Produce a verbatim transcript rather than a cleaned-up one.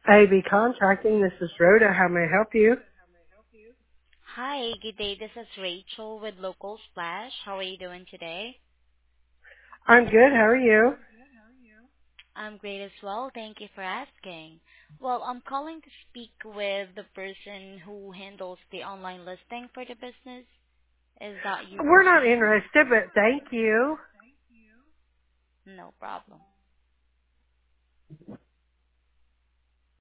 A B Contracting, this is Rhoda. How may I help you? Hi, good day. This is Rachel with Local Splash. How are you doing today? I'm good. How are you? I'm great as well. Thank you for asking. Well, I'm calling to speak with the person who handles the online listing for the business. Is that you We're not personally? interested, but thank you. No problem.